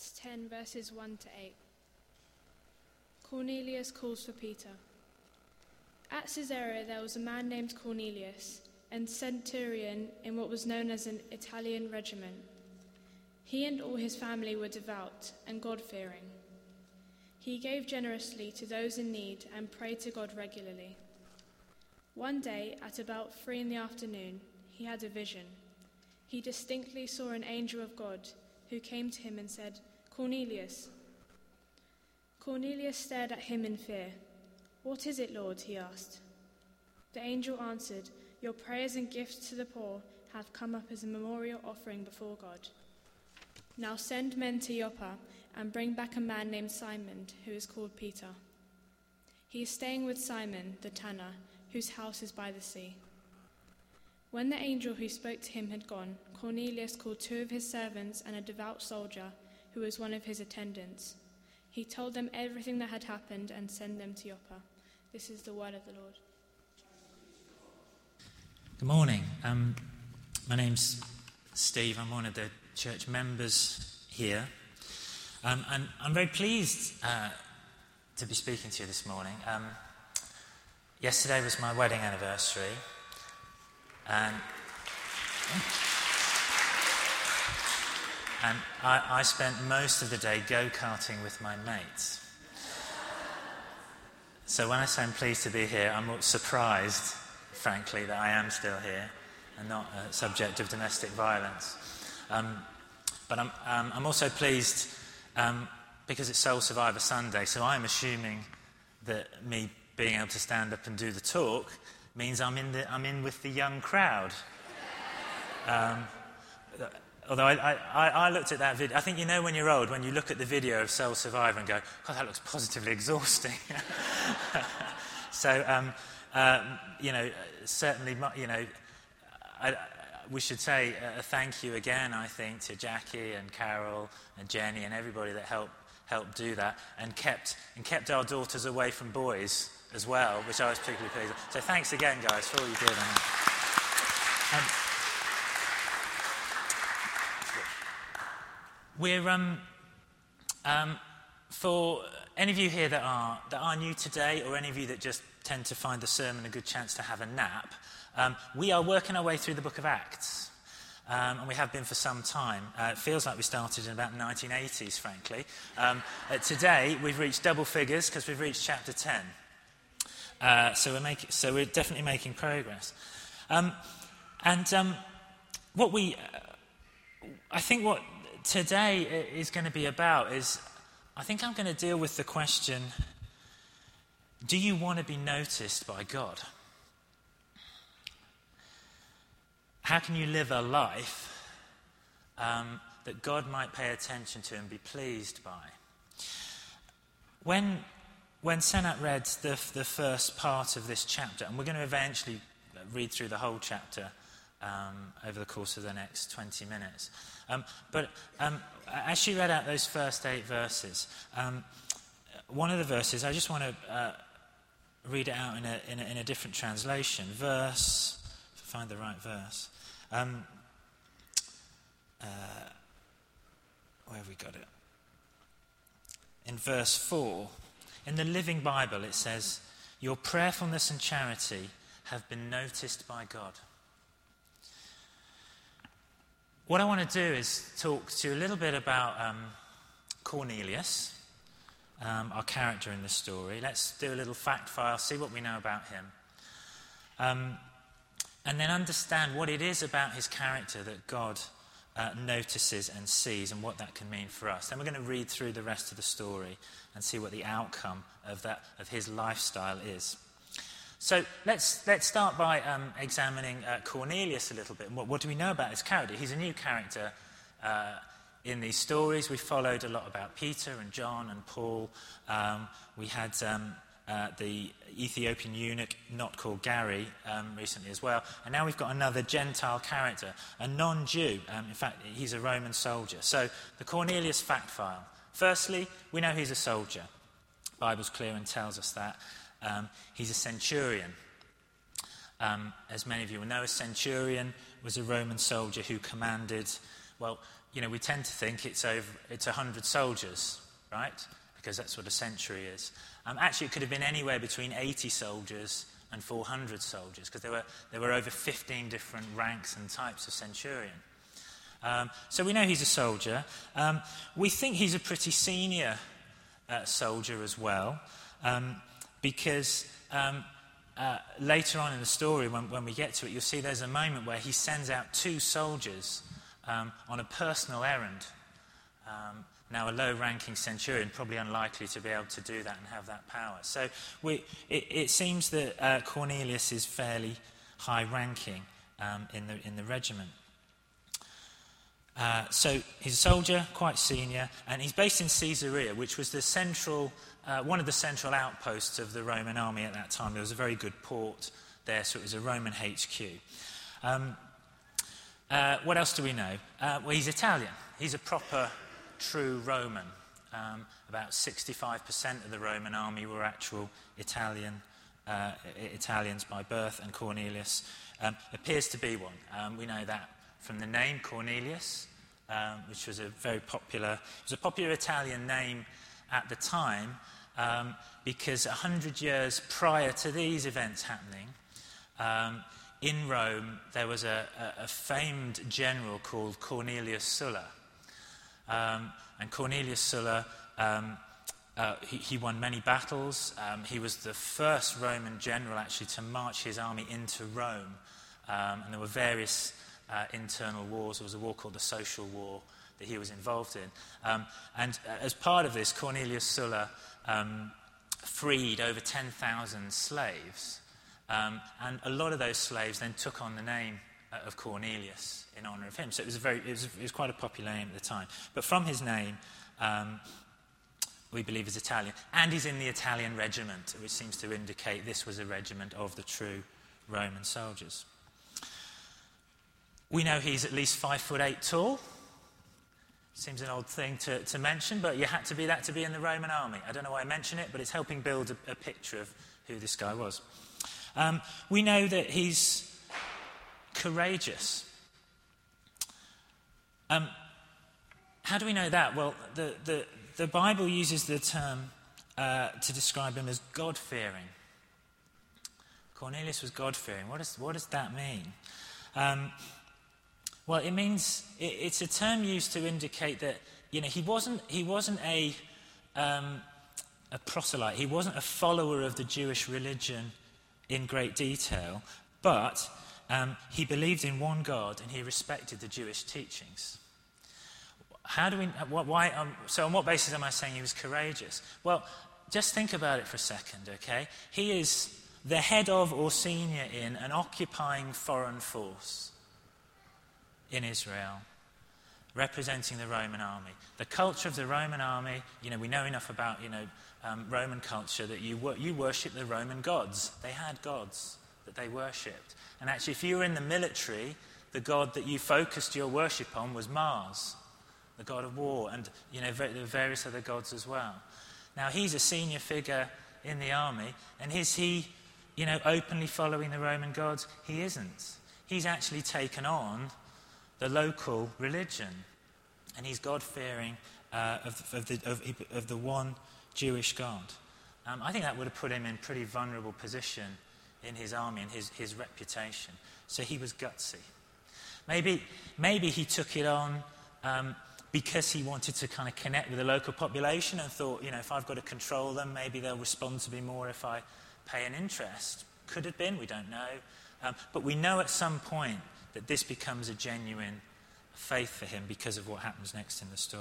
Acts 10, verses 1 to 8. Cornelius calls for Peter. At Caesarea there was a man named Cornelius, and centurion in what was known as an Italian regiment. He and all his family were devout and God-fearing. He gave generously to those in need and prayed to God regularly. One day, at about 3 p.m, he had a vision. He distinctly saw an angel of God who came to him and said, "Cornelius." Cornelius stared at him in fear. "What is it, Lord?" he asked. The angel answered, "Your prayers and gifts to the poor have come up as a memorial offering before God. Now send men to Joppa and bring back a man named Simon, who is called Peter. He is staying with Simon, the tanner, whose house is by the sea." When the angel who spoke to him had gone, Cornelius called 2 of his servants and a devout soldier who was one of his attendants. He told them everything that had happened and sent them to Joppa. This is the word of the Lord. Good morning. My name's Steve. I'm one of the church members here. And I'm very pleased to be speaking to you this morning. Yesterday was my wedding anniversary. And I spent most of the day go-karting with my mates. So when I say I'm pleased to be here, I'm surprised, frankly, that I am still here and not a subject of domestic violence. But I'm also pleased because it's Soul Survivor Sunday, so I'm assuming that me being able to stand up and do the talk means I'm in with the young crowd. Although I looked at that video, I think when you're old, when you look at the video of Soul Survivor and go, "God, that looks positively exhausting." So, certainly, we should say a thank you again, I think, to Jackie and Carol and Jenny and everybody that helped do that and kept our daughters away from boys as well, which I was particularly pleased with. So thanks again, guys, for all you did on that. We're for any of you here that are new today, or any of you that just tend to find the sermon a good chance to have a nap, we are working our way through the book of Acts, and we have been for some time. It feels like we started in about the 1980s, frankly. Today we've reached double figures because we've reached chapter 10. So we're definitely making progress. What today is going to be about is, I think I'm going to deal with the question, do you want to be noticed by God? How can you live a life that God might pay attention to and be pleased by? When Senat read the first part of this chapter, and we're going to eventually read through the whole chapter over the course of the next 20 minutes. But as she read out those first 8 verses, one of the verses, I just want to read it out in a different translation. Verse, if I find the right verse. Where have we got it? In verse 4, in the Living Bible, it says, "Your prayerfulness and charity have been noticed by God." What I want to do is talk to you a little bit about Cornelius, our character in the story. Let's do a little fact file, see what we know about him. And then understand what it is about his character that God notices and sees, and what that can mean for us. Then we're going to read through the rest of the story and see what the outcome of his lifestyle is. So let's start by examining Cornelius a little bit. What do we know about his character? He's a new character in these stories. We followed a lot about Peter and John and Paul. We had the Ethiopian eunuch, not called Gary, recently as well. And now we've got another Gentile character, a non-Jew. In fact, he's a Roman soldier. So the Cornelius fact file. Firstly, we know he's a soldier. The Bible's clear and tells us that. He's a centurion. As many of you will know, a centurion was a Roman soldier who commanded, we tend to think it's 100 soldiers, right? Because that's what a century is. Actually, it could have been anywhere between 80 soldiers and 400 soldiers, because there were over 15 different ranks and types of centurion. So we know he's a soldier. We think he's a pretty senior soldier as well, because later on in the story, when we get to it, you'll see there's a moment where he sends out 2 soldiers on a personal errand. Now, a low-ranking centurion, probably unlikely to be able to do that and have that power. So it seems that Cornelius is fairly high-ranking in the regiment. So he's a soldier, quite senior, and he's based in Caesarea, which was one of the central outposts of the Roman army at that time. There was a very good port there, so it was a Roman HQ. What else do we know? Well, he's Italian. He's a proper, true Roman. About 65% of the Roman army were actual Italians by birth, and Cornelius appears to be one. We know that from the name Cornelius, which was a popular Italian name at the time, because 100 years prior to these events happening, in Rome there was a famed general called Cornelius Sulla. And Cornelius Sulla, he won many battles. He was the first Roman general actually to march his army into Rome. And there were various internal wars. There was a war called the Social War that he was involved in. And as part of this, Cornelius Sulla freed over 10,000 slaves. And a lot of those slaves then took on the name of Cornelius in honour of him. So it was quite a popular name at the time. But from his name, we believe is Italian. And he's in the Italian regiment, which seems to indicate this was a regiment of the true Roman soldiers. We know he's at least 5'8" tall. Seems an odd thing to mention, but you had to be that to be in the Roman army. I don't know why I mention it, but it's helping build a picture of who this guy was. We know that he's courageous. How do we know that? Well, the Bible uses the term to describe him as God-fearing. Cornelius was God-fearing. What does that mean? Well, it means it's a term used to indicate that he wasn't a proselyte. He wasn't a follower of the Jewish religion in great detail, but he believed in one God and he respected the Jewish teachings. How do we? Why? So, on what basis am I saying he was courageous? Well, just think about it for a second, okay? He is the head of or senior in an occupying foreign force in Israel, representing the Roman army. The culture of the Roman army, we know enough about, Roman culture that you worship the Roman gods. They had gods that they worshipped. And actually, if you were in the military, the god that you focused your worship on was Mars, the god of war, and, various other gods as well. Now, he's a senior figure in the army, and is he, openly following the Roman gods? He isn't. He's actually taken on the local religion, and he's God-fearing of the one Jewish God. I think that would have put him in a pretty vulnerable position in his army and his reputation. So he was gutsy. Maybe he took it on because he wanted to kind of connect with the local population and thought, if I've got to control them, maybe they'll respond to me more if I pay an interest. Could have been, we don't know. But we know at some point that this becomes a genuine faith for him because of what happens next in the story.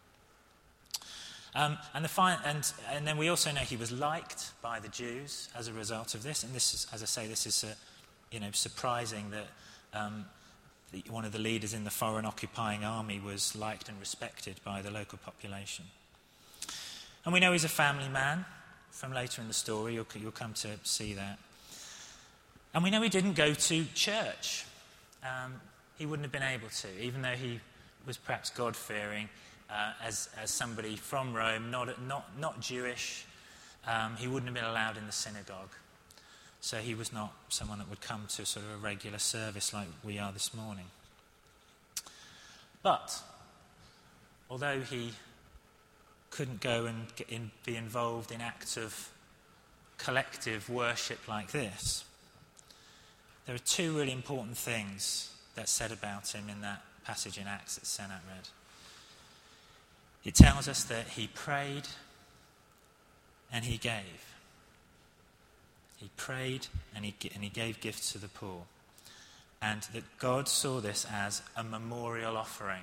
And then we also know he was liked by the Jews as a result of this. And this is, as I say, this is surprising that one of the leaders in the foreign occupying army was liked and respected by the local population. And we know he's a family man from later in the story. You'll come to see that. And we know he didn't go to church. He wouldn't have been able to, even though he was perhaps God-fearing as somebody from Rome, not Jewish. He wouldn't have been allowed in the synagogue. So he was not someone that would come to sort of a regular service like we are this morning. But although he couldn't go and be involved in acts of collective worship like this, there are two really important things that's said about him in that passage in Acts that Senat read. It tells us that he prayed and he gave. He prayed and he gave gifts to the poor. And that God saw this as a memorial offering.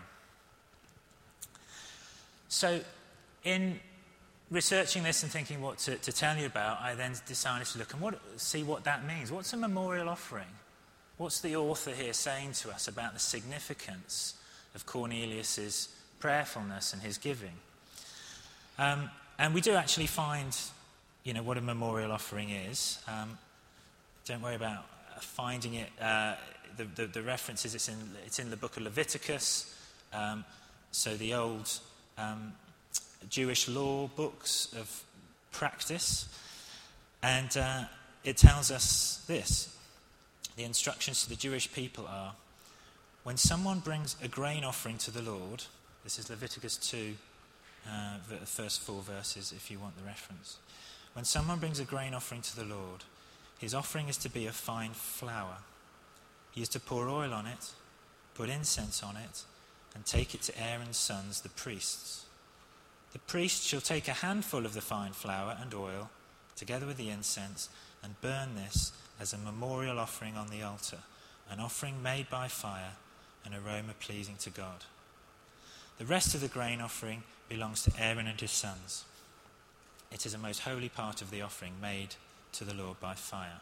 So in researching this and thinking what to tell you about, I then decided to look and see what that means. What's a memorial offering? What's the author here saying to us about the significance of Cornelius's prayerfulness and his giving? And we do actually find, what a memorial offering is. Don't worry about finding it. The references, it's in the book of Leviticus. So the old Jewish law books of practice. And it tells us this. The instructions to the Jewish people are, when someone brings a grain offering to the Lord, this is Leviticus 2, the first 4 verses, if you want the reference. When someone brings a grain offering to the Lord, his offering is to be of fine flour. He is to pour oil on it, put incense on it, and take it to Aaron's sons, the priests. The priest shall take a handful of the fine flour and oil, together with the incense, and burn this as a memorial offering on the altar, an offering made by fire, an aroma pleasing to God. The rest of the grain offering belongs to Aaron and his sons. It is a most holy part of the offering made to the Lord by fire.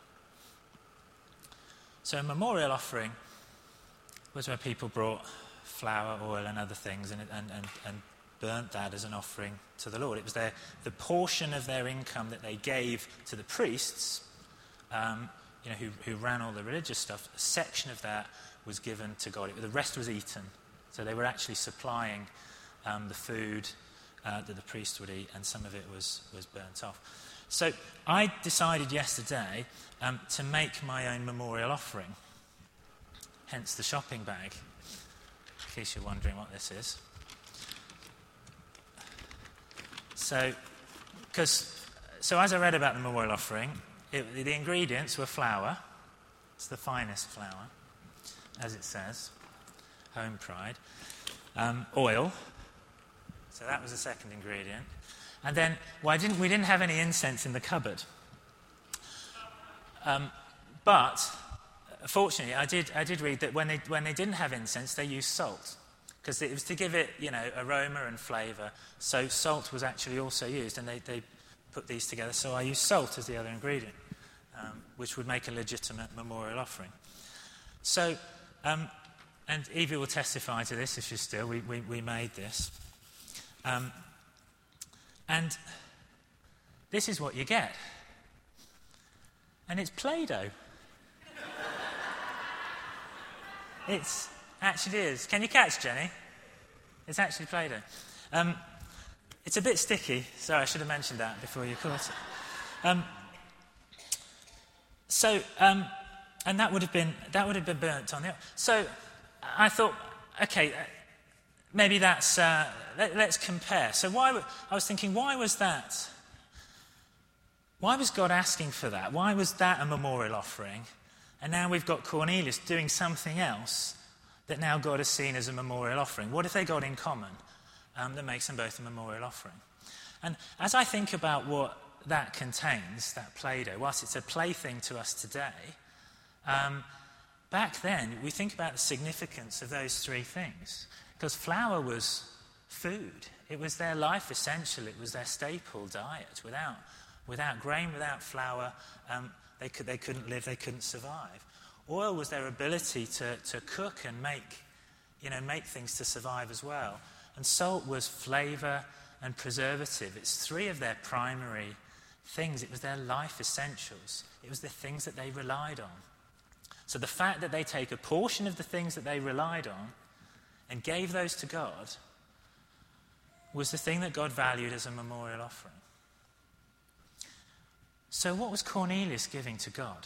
So a memorial offering was where people brought flour, oil and other things and burnt that as an offering to the Lord. It was the portion of their income that they gave to the priests, who ran all the religious stuff. A section of that was given to God. The rest was eaten. So they were actually supplying the food that the priest would eat, and some of it was burnt off. So I decided yesterday to make my own memorial offering, hence the shopping bag, in case you're wondering what this is. So as I read about the memorial offering, the ingredients were flour. It's the finest flour, as it says, home pride. Oil. So that was the second ingredient. And then, we didn't have any incense in the cupboard. But fortunately, I did read that when they didn't have incense, they used salt, because it was to give it, aroma and flavour. So salt was actually also used, and they put these together. So I used salt as the other ingredient, which would make a legitimate memorial offering. So, and Evie will testify to this if she's still. We made this. And this is what you get. And it's Play-Doh. It actually is. Can you catch, Jenny? It's actually Play-Doh. It's a bit sticky. Sorry, I should have mentioned that before you caught it. And that would have been burnt on the. So I thought, okay, maybe that's. Let's compare. So I was thinking, why was that? Why was God asking for that? Why was that a memorial offering? And now we've got Cornelius doing something else that now God has seen as a memorial offering. What have they got in common that makes them both a memorial offering? And as I think about what that contains, that Play-Doh, whilst it's a plaything to us today, back then we think about the significance of those three things. Because flour was food. It was their life essential. It was their staple diet. Without grain, without flour, they couldn't live, they couldn't survive. Oil was their ability to cook and make things to survive as well. And salt was flavour and preservative. It's three of their primary things. It was their life essentials. It was the things that they relied on. So the fact that they take a portion of the things that they relied on and gave those to God was the thing that God valued as a memorial offering. So what was Cornelius giving to God?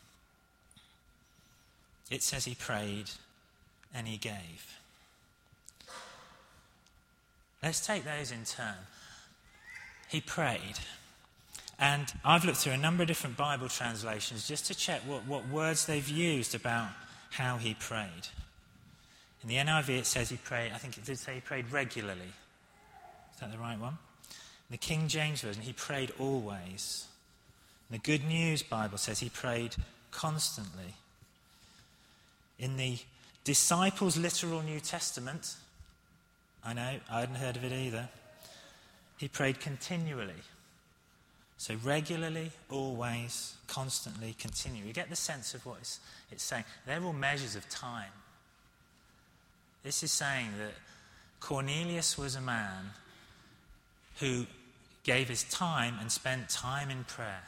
It says he prayed and he gave. let's take those in turn. He prayed. And I've looked through a number of different Bible translations just to check what words they've used about how he prayed. In the NIV it says he prayed, I think it did say he prayed regularly. Is that the right one? In the King James Version, he prayed always. In the Good News Bible says he prayed constantly. In the Disciples' Literal New Testament, I know, I hadn't heard of it either, he prayed continually. So regularly, always, constantly, continually. You get the sense of what it's saying. They're all measures of time. This is saying that Cornelius was a man who gave his time and spent time in prayer.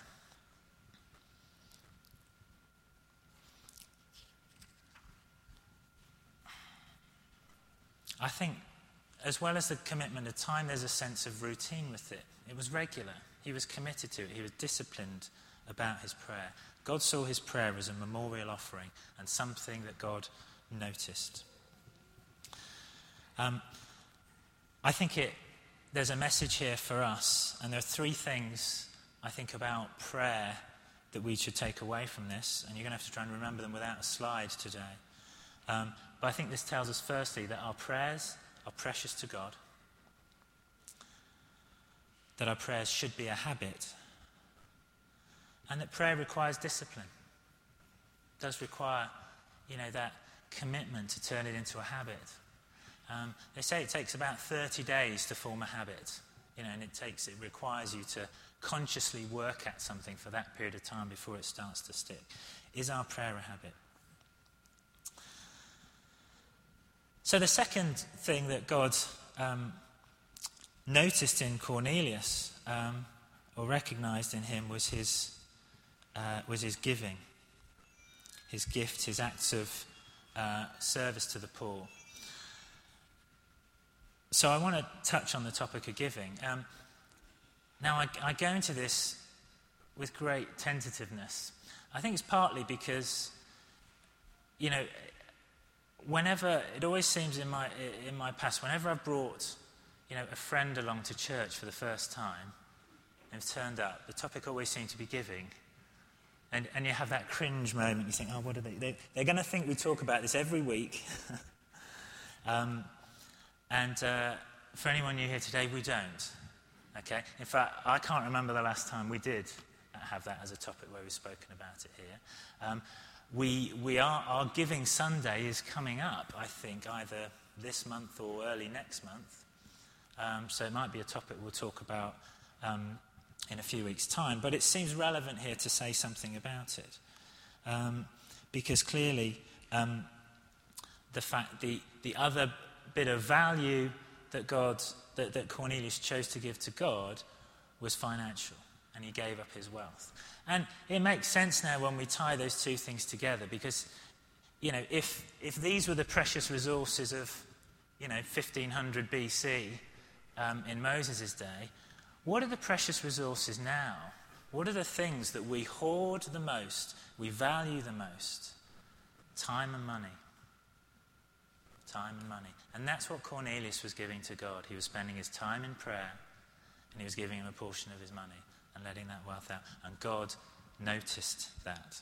I think, as well as the commitment of time, there's a sense of routine with it. It was regular. He was committed to it. He was disciplined about his prayer. God saw his prayer as a memorial offering and something that God noticed. I think there's a message here for us, and there are three things I think about prayer that we should take away from this, and you're going to have to try and remember them without a slide today. But I think this tells us firstly that our prayers are precious to God, that our prayers should be a habit, and that prayer requires discipline. It does require, that commitment to turn it into a habit. They say it takes about 30 days to form a habit, and it requires you to consciously work at something for that period of time before it starts to stick. Is our prayer a habit? So the second thing that God noticed in Cornelius, or recognised in him, was his giving, his gift, his acts of service to the poor. So I want to touch on the topic of giving. Now I go into this with great tentativeness. I think it's partly because, whenever, it always seems in my past, whenever I've brought, a friend along to church for the first time, and they've turned up, the topic always seems to be giving. And you have that cringe moment. You think, oh, what are they? They're going to think we talk about this every week. And for anyone new here today, we don't. Okay? In fact, I can't remember the last time we did have that as a topic where we've spoken about it here. Our Giving Sunday is coming up, I think, either this month or early next month. So it might be a topic we'll talk about in a few weeks' time. But it seems relevant here to say something about it. Because clearly, the other bit of value that Cornelius chose to give to God was financial, and he gave up his wealth. And it makes sense now when we tie those two things together, because if these were the precious resources of 1500 BC in Moses' day, what are the precious resources now? What are the things that we hoard the most, we value the most? Time and money. Time and money. And that's what Cornelius was giving to God. He was spending his time in prayer, and he was giving him a portion of his money and letting that wealth out. And God noticed that.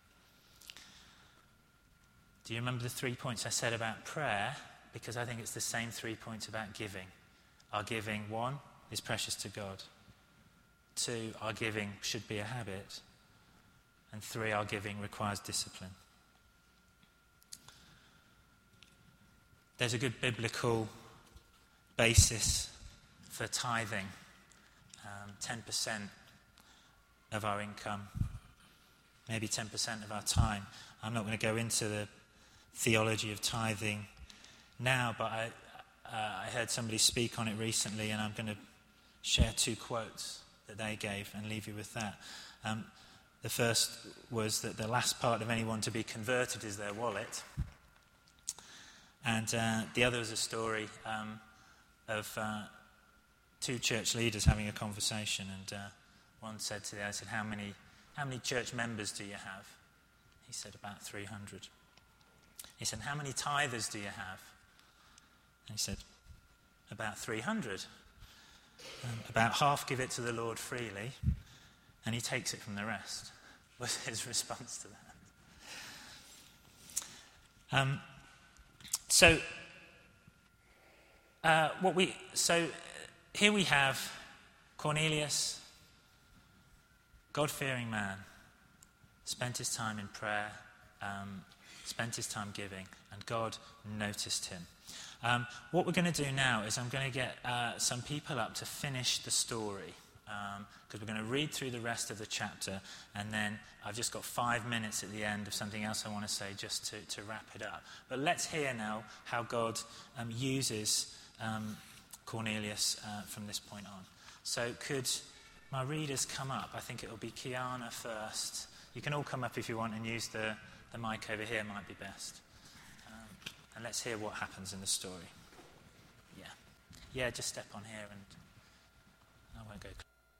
Do you remember the 3 points I said about prayer? Because I think it's the same 3 points about giving. Our giving, 1, is precious to God. 2, our giving should be a habit. And 3, our giving requires discipline. There's a good biblical basis for tithing. 10% of our income, maybe 10% of our time. I'm not going to go into the theology of tithing now, but I heard somebody speak on it recently, and I'm going to share 2 quotes that they gave and leave you with that. The first was that the last part of anyone to be converted is their wallet. And the other was a story of 2 church leaders having a conversation, and one said to the other, how many church members do you have? He said, about 300. He said, how many tithers do you have? And he said, about 300. About half give it to the Lord freely, and he takes it from the rest, was his response to that. So here we have Cornelius, God-fearing man, spent his time in prayer, spent his time giving, and God noticed him. What we're going to do now is I'm going to get some people up to finish the story, because we're going to read through the rest of the chapter, and then I've just got 5 minutes at the end of something else I want to say just to wrap it up. But let's hear now how God uses Cornelius from this point on. So could my readers come up? I think it will be Kiana first. You can all come up if you want and use the mic over here, might be best. And let's hear what happens in the story. Yeah, just step on here and I won't go.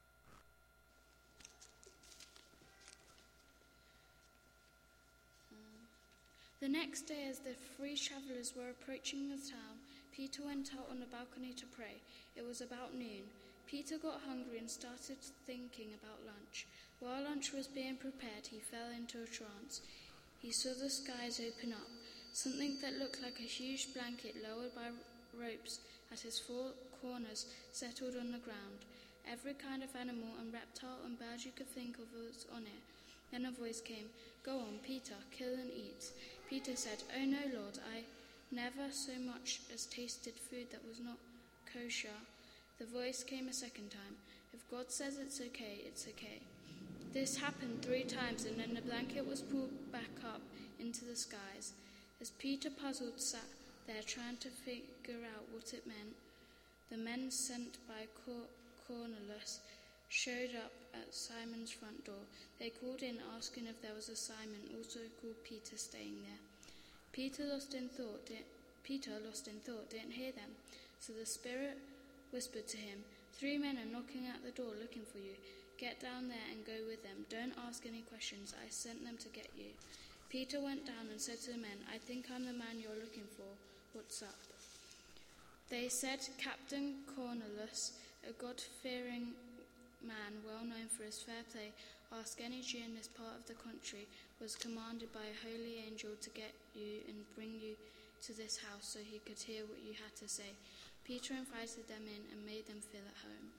The next day, as the three travellers were approaching the town, Peter went out on the balcony to pray. It was about noon. Peter got hungry and started thinking about lunch. While lunch was being prepared, he fell into a trance. He saw the skies open up. Something that looked like a huge blanket lowered by ropes at its four corners settled on the ground. Every kind of animal and reptile and bird you could think of was on it. Then a voice came, "Go on, Peter, kill and eat." Peter said, "Oh no, Lord, I never so much as tasted food that was not kosher." The voice came a second time. "If God says it's okay, it's okay." This happened 3 times, and then the blanket was pulled back up into the skies. As Peter, puzzled, sat there trying to figure out what it meant, the men sent by Cornelius showed up at Simon's front door. They called in, asking if there was a Simon, also called Peter, staying there. Peter, lost in thought, didn't hear them. So the Spirit whispered to him, 3 men are knocking at the door looking for you. Get down there and go with them. Don't ask any questions. I sent them to get you." Peter went down and said to the men, "I think I'm the man you're looking for. What's up?" They said, "Captain Cornelius, a God-fearing man well known for his fair play, ask any Jew in this part of the country, was commanded by a holy angel to get you and bring you to this house so he could hear what you had to say." Peter invited them in and made them feel at home.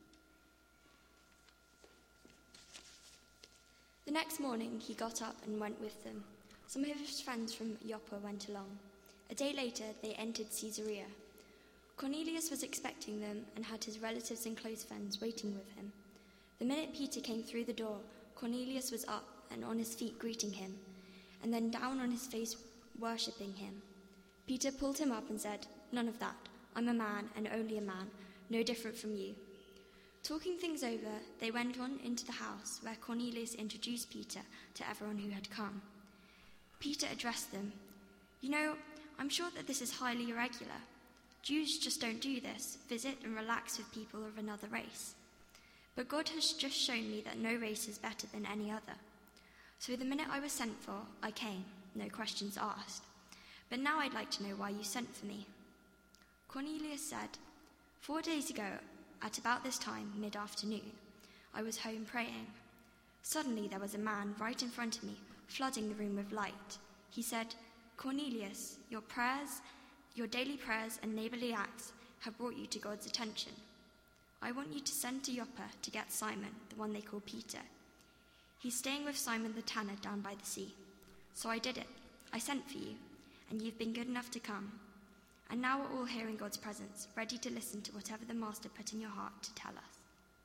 The next morning he got up and went with them. Some of his friends from Joppa went along. A day later they entered Caesarea. Cornelius was expecting them and had his relatives and close friends waiting with him. The minute Peter came through the door, Cornelius was up and on his feet greeting him, and then down on his face worshipping him. Peter pulled him up and said, "None of that. I'm a man and only a man, no different from you." Talking things over, they went on into the house where Cornelius introduced Peter to everyone who had come. Peter addressed them. "You know, I'm sure that this is highly irregular. Jews just don't do this, visit and relax with people of another race. But God has just shown me that no race is better than any other. So the minute I was sent for, I came, no questions asked. But now I'd like to know why you sent for me." Cornelius said, 4 days ago, at about this time, mid-afternoon, I was home praying. Suddenly there was a man right in front of me, flooding the room with light. He said, "Cornelius, your prayers, your daily prayers and neighborly acts have brought you to God's attention. I want you to send to Joppa to get Simon, the one they call Peter. He's staying with Simon the tanner down by the sea. So I did it. I sent for you, and you've been good enough to come. And now we're all here in God's presence, ready to listen to whatever the Master put in your heart to tell us."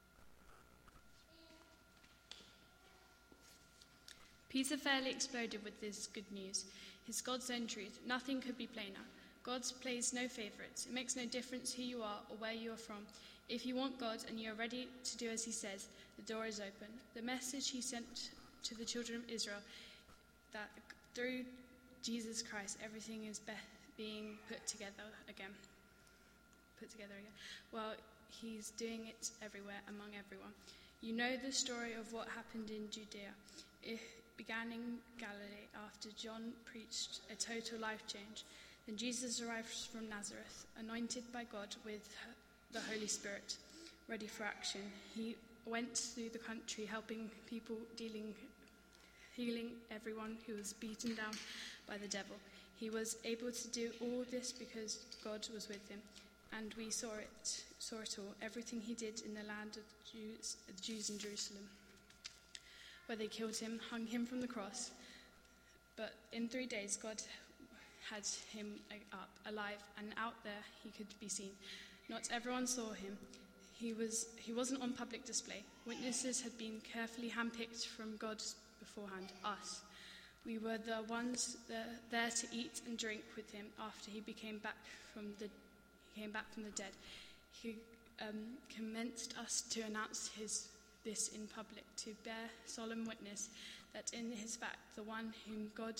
Peter fairly exploded with this good news. His God's own truth. Nothing could be plainer. God plays no favourites. It makes no difference who you are or where you are from. If you want God and you are ready to do as he says, the door is open. The message he sent to the children of Israel, that through Jesus Christ, everything is being put together again. Well, he's doing it everywhere, among everyone. You know the story of what happened in Judea. It began in Galilee after John preached a total life change. Then Jesus arrived from Nazareth, anointed by God with the Holy Spirit, ready for action. He went through the country helping people, healing everyone who was beaten down by the devil. He was able to do all this because God was with him, and we saw it all, everything he did in the land of the Jews in Jerusalem, where they killed him, hung him from the cross. But in 3 days, God had him up, alive, and out there he could be seen. Not everyone saw him. He wasn't on public display. Witnesses had been carefully handpicked from God beforehand, us. We were the ones there to eat and drink with him after he came back from the dead. He commenced us to announce this in public, to bear solemn witness that in his fact the one whom God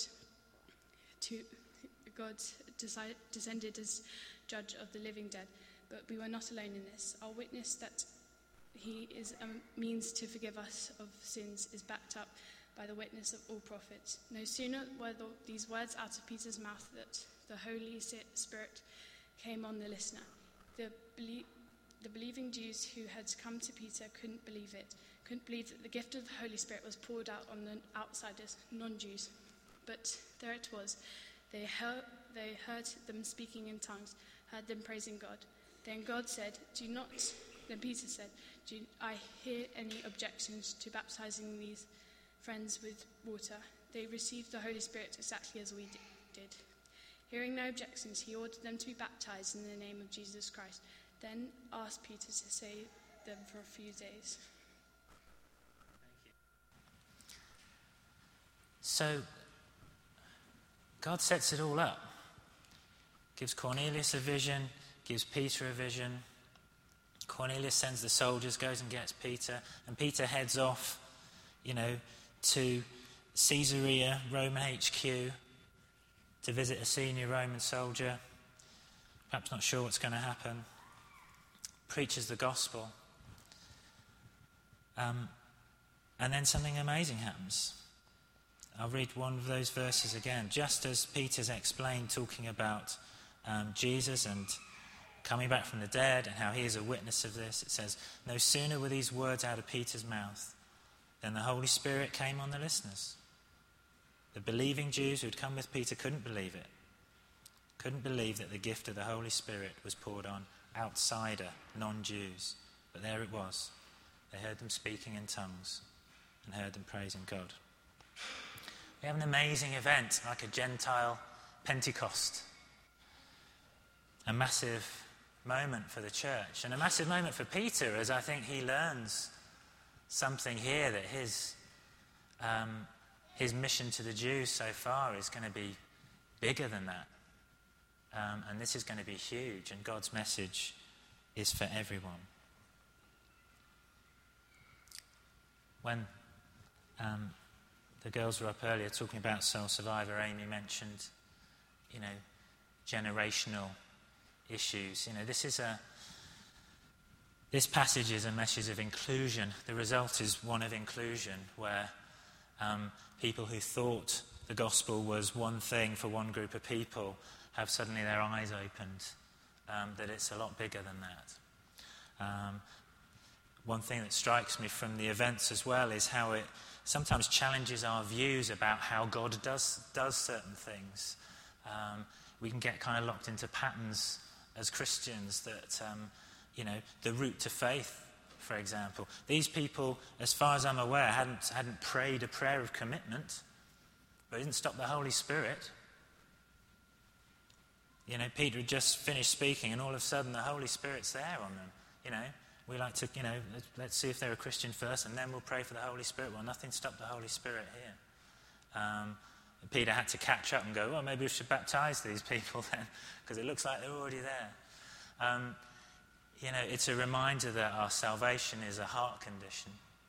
descended as judge of the living dead. But we were not alone in this. Our witness that he is a means to forgive us of sins is backed up by the witness of all prophets. No sooner were these words out of Peter's mouth that the Holy Spirit came on the listener. The believing Jews who had come to Peter couldn't believe that the gift of the Holy Spirit was poured out on the outsiders, non-Jews. But there it was. They heard them speaking in tongues, heard them praising God. Then Peter said, "Do I hear any objections to baptizing these friends with water?" They received the Holy Spirit exactly as we did. Hearing no objections, he ordered them to be baptized in the name of Jesus Christ. Then asked Peter to stay them for a few days. So, God sets it all up. Gives Cornelius a vision, gives Peter a vision. Cornelius sends the soldiers, goes and gets Peter, and Peter heads off, to Caesarea, Roman HQ, to visit a senior Roman soldier. Perhaps not sure what's going to happen. Preaches the gospel. And then something amazing happens. I'll read one of those verses again. Just as Peter's explained, talking about Jesus and coming back from the dead and how he is a witness of this, it says, no sooner were these words out of Peter's mouth than the Holy Spirit came on the listeners. The believing Jews who had come with Peter couldn't believe it. Couldn't believe that the gift of the Holy Spirit was poured on outsider, non-Jews. But there it was. They heard them speaking in tongues and heard them praising God. We have an amazing event, like a Gentile Pentecost. A massive moment for the church, and a massive moment for Peter, as I think he learns something here, that his mission to the Jews so far is going to be bigger than that. And this is going to be huge, and God's message is for everyone. When the girls were up earlier talking about Soul Survivor, Amy mentioned, generational issues. This passage is a message of inclusion. The result is one of inclusion, where people who thought the gospel was one thing for one group of people have suddenly their eyes opened, that it's a lot bigger than that. One thing that strikes me from the events as well is how it sometimes challenges our views about how God does certain things. We can get kind of locked into patterns as Christians that, the route to faith, for example. These people, as far as I'm aware, hadn't prayed a prayer of commitment, but it didn't stop the Holy Spirit. Peter had just finished speaking, and all of a sudden the Holy Spirit's there on them. We like to, let's see if they're a Christian first, and then we'll pray for the Holy Spirit. Well, nothing stopped the Holy Spirit here. Peter had to catch up and go, well, maybe we should baptize these people then, because it looks like they're already there. It's a reminder that our salvation is a heart condition.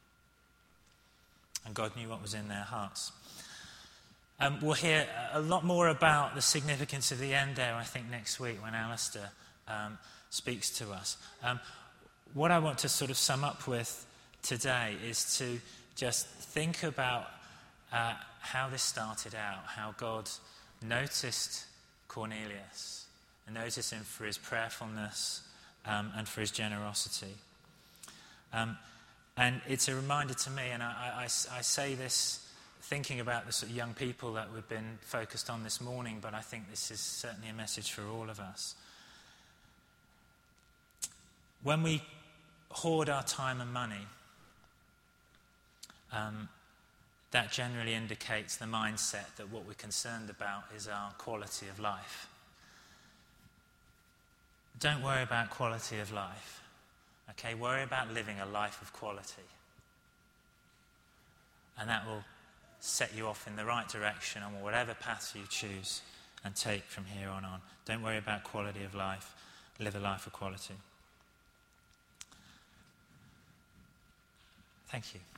And God knew what was in their hearts. We'll hear a lot more about the significance of the end there, I think, next week when Alistair speaks to us. What I want to sort of sum up with today is to just think about how this started out, how God noticed Cornelius. And notice him for his prayerfulness and for his generosity. And it's a reminder to me, and I say this thinking about the sort of young people that we've been focused on this morning, but I think this is certainly a message for all of us. When we hoard our time and money, that generally indicates the mindset that what we're concerned about is our quality of life. Don't worry about quality of life. Okay, worry about living a life of quality. And that will set you off in the right direction on whatever path you choose and take from here on. Don't worry about quality of life. Live a life of quality. Thank you.